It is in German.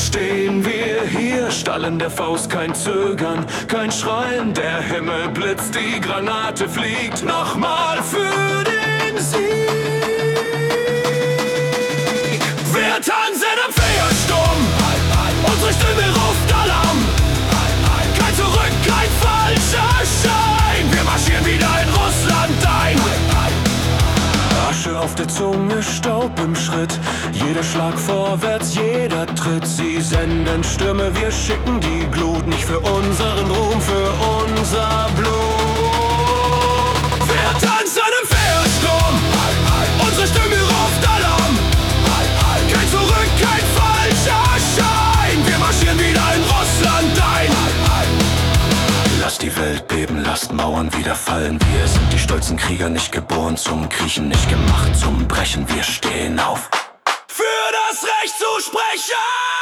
stehen wir hier, Stall in der Faust, kein Zögern, kein Schreien. Der Himmel blitzt, die Granate fliegt. Nochmal für den Sieg. Wir tanzen im Feiersturm, unsere Stimme ruft Alarm. Kein Zurück, kein falscher Schein. Wir marschieren wieder in Russland ein. Asche auf der Zunge, Staub im Schritt. Jeder Schlag vorwärts, jeder Tritt. Sie senden Stürme, wir schicken die Glut. Nicht für unseren Ruhm, für unser Blut. Wir tanzen im Feiersturm, unsere Stimme ruft Alarm. Kein Zurück, kein falscher Schein. Wir marschieren wieder in Russland ein. Lasst die Welt beben, lasst Mauern wieder fallen. Wir sind die stolzen Krieger, nicht geboren zum Kriechen, nicht gemacht zum Brechen. Wir stehen auf, für das Recht zu sprechen.